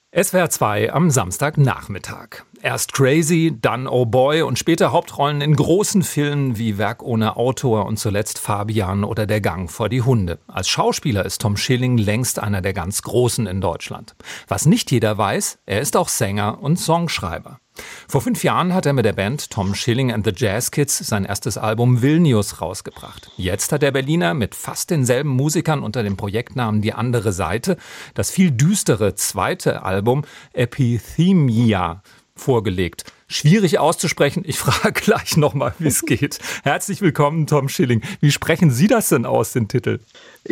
SWR 2 am Samstagnachmittag. Erst Crazy, dann Oh Boy und später Hauptrollen in großen Filmen wie Werk ohne Autor und zuletzt Fabian oder Der Gang vor die Hunde. Als Schauspieler ist Tom Schilling längst einer der ganz Großen in Deutschland. Was nicht jeder weiß, er ist auch Sänger und Songschreiber. Vor 5 Jahren hat er mit der Band Tom Schilling and the Jazz Kids sein erstes Album Vilnius rausgebracht. Jetzt hat der Berliner mit fast denselben Musikern unter dem Projektnamen Die andere Seite das viel düstere zweite Album Epithemia vorgelegt. Schwierig auszusprechen, ich frage gleich nochmal, wie es geht. Herzlich willkommen, Tom Schilling. Wie sprechen Sie das denn aus, den Titel?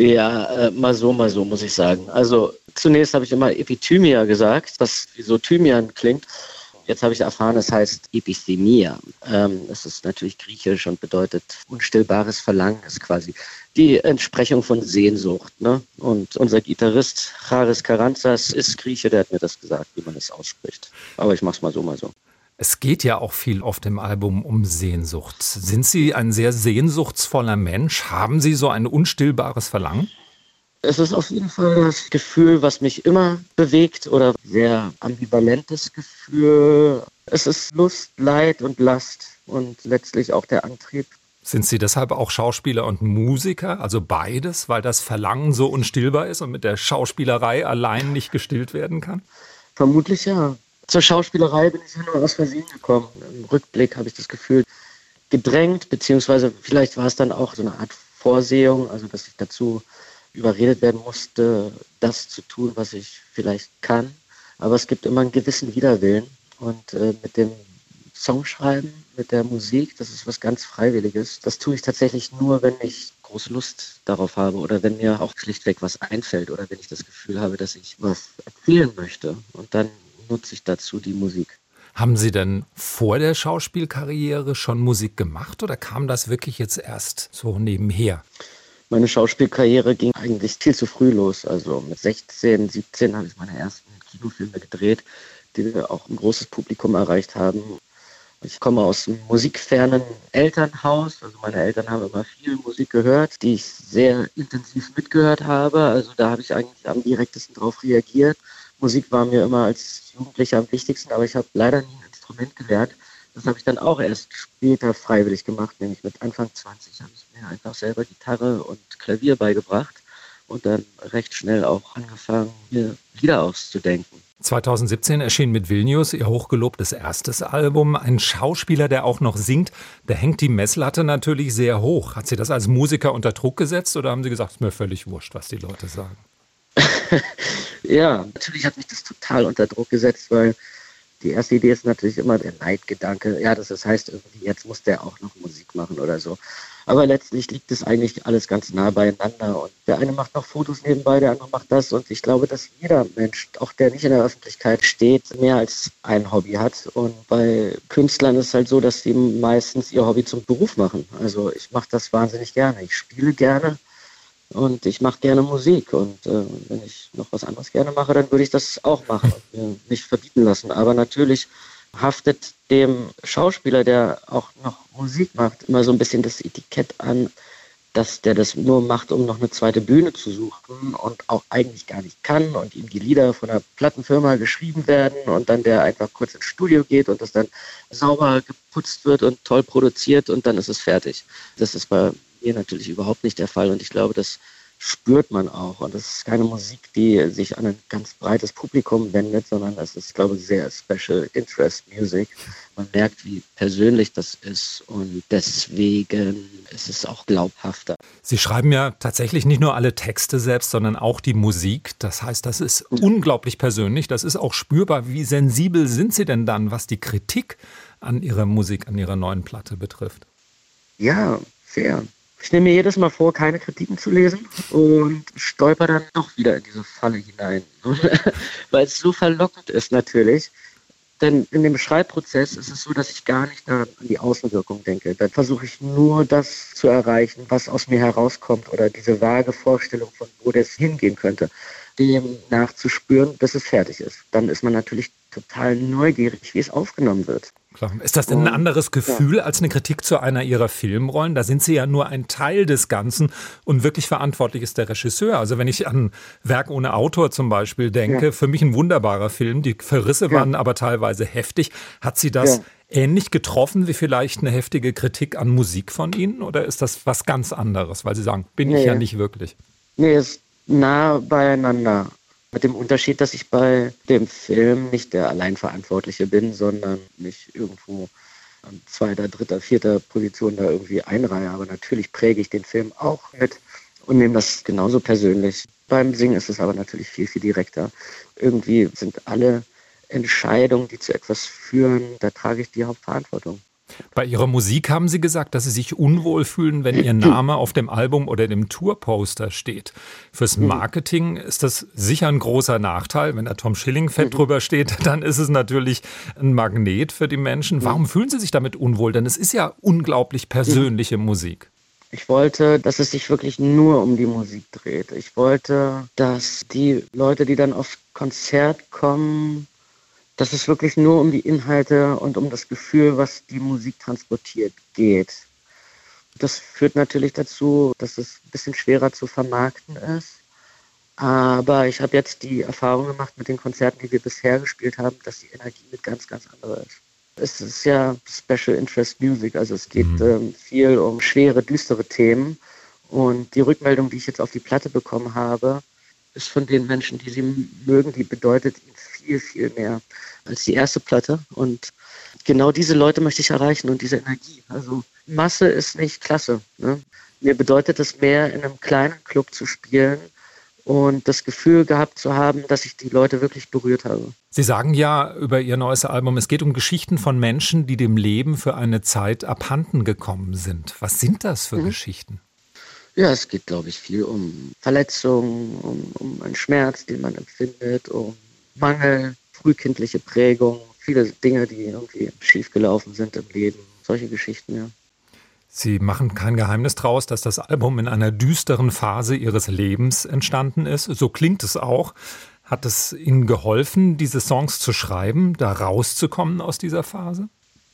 Ja, mal so, muss ich sagen. Also zunächst habe ich immer Epithymia gesagt, was wie so Thymian klingt. Jetzt habe ich erfahren, es heißt Epithemia. Es ist natürlich griechisch und bedeutet unstillbares Verlangen, ist quasi die Entsprechung von Sehnsucht. Ne? Und unser Gitarrist Charis Karantzas ist Grieche, der hat mir das gesagt, wie man es ausspricht. Aber ich mache es mal so. Es geht ja auch viel auf dem Album um Sehnsucht. Sind Sie ein sehr sehnsuchtsvoller Mensch? Haben Sie so ein unstillbares Verlangen? Es ist auf jeden Fall das Gefühl, was mich immer bewegt oder sehr ambivalentes Gefühl. Es ist Lust, Leid und Last und letztlich auch der Antrieb. Sind Sie deshalb auch Schauspieler und Musiker, also beides, weil das Verlangen so unstillbar ist und mit der Schauspielerei allein nicht gestillt werden kann? Vermutlich ja. Zur Schauspielerei bin ich ja nur aus Versehen gekommen. Im Rückblick habe ich das Gefühl gedrängt, beziehungsweise vielleicht war es dann auch so eine Art Vorsehung, also dass ich dazu überredet werden musste, das zu tun, was ich vielleicht kann. Aber es gibt immer einen gewissen Widerwillen. Und mit dem Songschreiben, mit der Musik, das ist was ganz Freiwilliges. Das tue ich tatsächlich nur, wenn ich große Lust darauf habe oder wenn mir auch schlichtweg was einfällt oder wenn ich das Gefühl habe, dass ich was erzählen möchte. Und dann nutze ich dazu die Musik. Haben Sie denn vor der Schauspielkarriere schon Musik gemacht oder kam das wirklich jetzt erst so nebenher? Meine Schauspielkarriere ging eigentlich viel zu früh los. Also mit 16, 17 habe ich meine ersten Kinofilme gedreht, die auch ein großes Publikum erreicht haben. Ich komme aus einem musikfernen Elternhaus. Also meine Eltern haben immer viel Musik gehört, die ich sehr intensiv mitgehört habe. Also da habe ich eigentlich am direktesten drauf reagiert. Musik war mir immer als Jugendlicher am wichtigsten, aber ich habe leider nie ein Instrument gelernt. Das habe ich dann auch erst später freiwillig gemacht, nämlich mit Anfang 20 habe ich mir einfach selber Gitarre und Klavier beigebracht und dann recht schnell auch angefangen, mir Lieder auszudenken. 2017 erschien mit Vilnius Ihr hochgelobtes erstes Album. Ein Schauspieler, der auch noch singt, der hängt die Messlatte natürlich sehr hoch. Hat Sie das als Musiker unter Druck gesetzt oder haben Sie gesagt, es ist mir völlig wurscht, was die Leute sagen? Ja, natürlich hat mich das total unter Druck gesetzt, weil die erste Idee ist natürlich immer der Neidgedanke. Ja, das heißt irgendwie, jetzt muss der auch noch Musik machen oder so. Aber letztlich liegt es eigentlich alles ganz nah beieinander. Und der eine macht noch Fotos nebenbei, der andere macht das. Und ich glaube, dass jeder Mensch, auch der nicht in der Öffentlichkeit steht, mehr als ein Hobby hat. Und bei Künstlern ist es halt so, dass sie meistens ihr Hobby zum Beruf machen. Also ich mache das wahnsinnig gerne. Ich spiele gerne. Und ich mache gerne Musik und wenn ich noch was anderes gerne mache, dann würde ich das auch machen und mir nicht verbieten lassen. Aber natürlich haftet dem Schauspieler, der auch noch Musik macht, immer so ein bisschen das Etikett an, dass der das nur macht, um noch eine zweite Bühne zu suchen und auch eigentlich gar nicht kann und ihm die Lieder von einer Plattenfirma geschrieben werden und dann der einfach kurz ins Studio geht und das dann sauber geputzt wird und toll produziert und dann ist es fertig. Das ist bei mir natürlich überhaupt nicht der Fall und ich glaube, das spürt man auch und das ist keine Musik, die sich an ein ganz breites Publikum wendet, sondern das ist, glaube ich, sehr Special Interest Music. Man merkt, wie persönlich das ist und deswegen ist es auch glaubhafter. Sie schreiben ja tatsächlich nicht nur alle Texte selbst, sondern auch die Musik. Das heißt, das ist unglaublich persönlich, das ist auch spürbar. Wie sensibel sind Sie denn dann, was die Kritik an Ihrer Musik, an Ihrer neuen Platte betrifft? Ja, sehr. Ich nehme mir jedes Mal vor, keine Kritiken zu lesen und stolper dann doch wieder in diese Falle hinein. Weil es so verlockend ist natürlich. Denn in dem Schreibprozess ist es so, dass ich gar nicht an die Außenwirkung denke. Dann versuche ich nur das zu erreichen, was aus mir herauskommt oder diese vage Vorstellung von, wo das hingehen könnte, dem nachzuspüren, bis es fertig ist. Dann ist man natürlich total neugierig, wie es aufgenommen wird. Klar. Ist das denn ein anderes Gefühl als eine Kritik zu einer Ihrer Filmrollen? Da sind Sie ja nur ein Teil des Ganzen und wirklich verantwortlich ist der Regisseur. Also wenn ich an Werk ohne Autor zum Beispiel denke, für mich ein wunderbarer Film. Die Verrisse waren aber teilweise heftig. Hat Sie das ähnlich getroffen wie vielleicht eine heftige Kritik an Musik von Ihnen? Oder ist das was ganz anderes? Weil Sie sagen, bin ich ja nicht wirklich. Nee, ist nah beieinander. Mit dem Unterschied, dass ich bei dem Film nicht der Alleinverantwortliche bin, sondern mich irgendwo an zweiter, dritter, vierter Position da irgendwie einreihe. Aber natürlich präge ich den Film auch mit und nehme das genauso persönlich. Beim Singen ist es aber natürlich viel, viel direkter. Irgendwie sind alle Entscheidungen, die zu etwas führen, da trage ich die Hauptverantwortung. Bei Ihrer Musik haben Sie gesagt, dass Sie sich unwohl fühlen, wenn Ihr Name auf dem Album oder dem Tourposter steht. Fürs Marketing ist das sicher ein großer Nachteil. Wenn da Tom Schilling fett drüber steht, dann ist es natürlich ein Magnet für die Menschen. Warum fühlen Sie sich damit unwohl? Denn es ist ja unglaublich persönliche Musik. Ich wollte, dass es sich wirklich nur um die Musik dreht. Ich wollte, dass die Leute, die dann auf Konzert kommen, dass es wirklich nur um die Inhalte und um das Gefühl, was die Musik transportiert, geht. Das führt natürlich dazu, dass es ein bisschen schwerer zu vermarkten ist. Aber ich habe jetzt die Erfahrung gemacht mit den Konzerten, die wir bisher gespielt haben, dass die Energie mit ganz, ganz anderer ist. Es ist ja Special Interest Music, also es geht viel um schwere, düstere Themen. Und die Rückmeldung, die ich jetzt auf die Platte bekommen habe, ist von den Menschen, die sie mögen, die bedeutet ihnen viel, viel mehr als die erste Platte. Und genau diese Leute möchte ich erreichen und diese Energie. Also Masse ist nicht klasse. Ne? Mir bedeutet es mehr, in einem kleinen Club zu spielen und das Gefühl gehabt zu haben, dass ich die Leute wirklich berührt habe. Sie sagen ja über Ihr neues Album, es geht um Geschichten von Menschen, die dem Leben für eine Zeit abhanden gekommen sind. Was sind das für Geschichten? Ja, es geht, glaube ich, viel um Verletzungen, um einen Schmerz, den man empfindet, um Mangel, frühkindliche Prägung, viele Dinge, die irgendwie schiefgelaufen sind im Leben. Solche Geschichten, ja. Sie machen kein Geheimnis draus, dass das Album in einer düsteren Phase Ihres Lebens entstanden ist. So klingt es auch. Hat es Ihnen geholfen, diese Songs zu schreiben, da rauszukommen aus dieser Phase?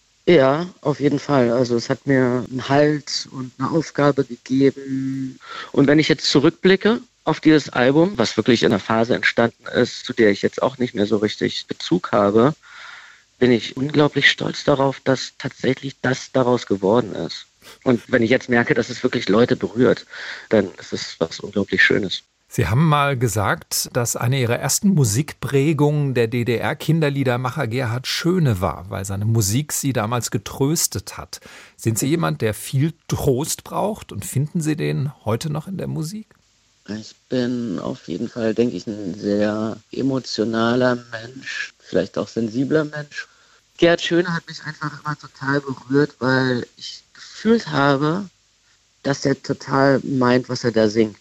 Ja, auf jeden Fall. Also es hat mir einen Halt und eine Aufgabe gegeben. Und wenn ich jetzt zurückblicke auf dieses Album, was wirklich in einer Phase entstanden ist, zu der ich jetzt auch nicht mehr so richtig Bezug habe, bin ich unglaublich stolz darauf, dass tatsächlich das daraus geworden ist. Und wenn ich jetzt merke, dass es wirklich Leute berührt, dann ist es was unglaublich Schönes. Sie haben mal gesagt, dass eine Ihrer ersten Musikprägungen der DDR-Kinderliedermacher Gerhard Schöne war, weil seine Musik Sie damals getröstet hat. Sind Sie jemand, der viel Trost braucht und finden Sie den heute noch in der Musik? Ich bin auf jeden Fall, denke ich, ein sehr emotionaler Mensch, vielleicht auch sensibler Mensch. Gerhard Schöne hat mich einfach immer total berührt, weil ich gefühlt habe, dass er total meint, was er da singt.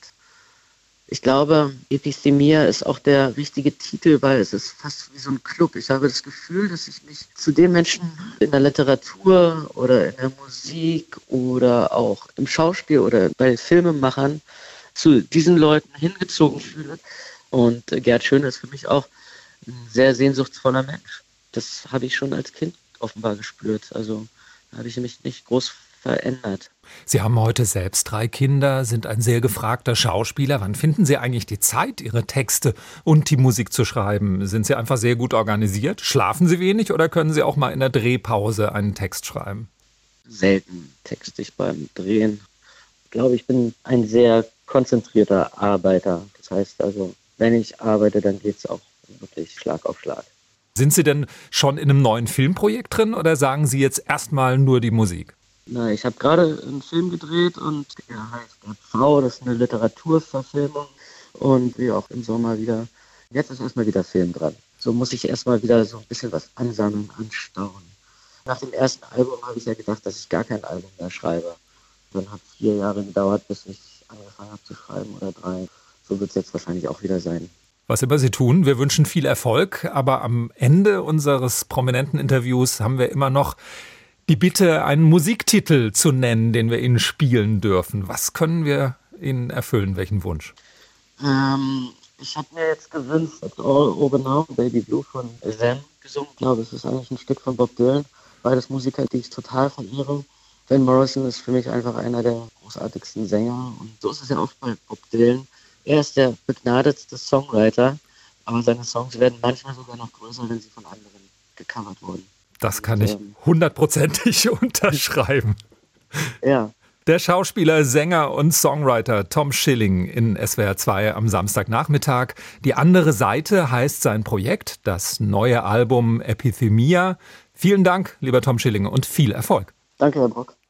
Ich glaube, Epithemia ist auch der richtige Titel, weil es ist fast wie so ein Club. Ich habe das Gefühl, dass ich mich zu den Menschen in der Literatur oder in der Musik oder auch im Schauspiel oder bei Filmemachern zu diesen Leuten hingezogen fühle. Und Gerhard Schöne ist für mich auch ein sehr sehnsuchtsvoller Mensch. Das habe ich schon als Kind offenbar gespürt. Also da habe ich mich nicht groß verändert. Sie haben heute selbst 3 Kinder, sind ein sehr gefragter Schauspieler. Wann finden Sie eigentlich die Zeit, Ihre Texte und die Musik zu schreiben? Sind Sie einfach sehr gut organisiert? Schlafen Sie wenig oder können Sie auch mal in der Drehpause einen Text schreiben? Selten texte ich beim Drehen. Ich glaube, ich bin ein sehr konzentrierter Arbeiter. Das heißt also, wenn ich arbeite, dann geht es auch wirklich Schlag auf Schlag. Sind Sie denn schon in einem neuen Filmprojekt drin oder sagen Sie jetzt erstmal nur die Musik? Na, ich habe gerade einen Film gedreht und der heißt Der Frau, das ist eine Literaturverfilmung und wie auch im Sommer wieder. Jetzt ist erstmal wieder Film dran. So muss ich erstmal wieder so ein bisschen was ansammeln, anstauen. Nach dem ersten Album habe ich ja gedacht, dass ich gar kein Album mehr schreibe. Dann hat 4 Jahre gedauert, bis ich angefangen habe zu schreiben oder 3. So wird es jetzt wahrscheinlich auch wieder sein. Was immer Sie tun, wir wünschen viel Erfolg, aber am Ende unseres prominenten Interviews haben wir immer noch die Bitte, einen Musiktitel zu nennen, den wir Ihnen spielen dürfen. Was können wir Ihnen erfüllen? Welchen Wunsch? Ich habe mir jetzt gewünscht, All Over Now, Baby Blue von Sam gesungen. Ich glaube, es ist eigentlich ein Stück von Bob Dylan. beides Musiker, die ich total verehre. Van Morrison ist für mich einfach einer der großartigsten Sänger. Und so ist es ja auch bei Bob Dylan. Er ist der begnadetste Songwriter, aber seine Songs werden manchmal sogar noch größer, wenn sie von anderen gecovert wurden. Das kann ich hundertprozentig unterschreiben. Ja. Der Schauspieler, Sänger und Songwriter Tom Schilling in SWR 2 am Samstagnachmittag. Die andere Seite heißt sein Projekt, das neue Album Epithemia. Vielen Dank, lieber Tom Schilling, und viel Erfolg. Danke, Herr Brock.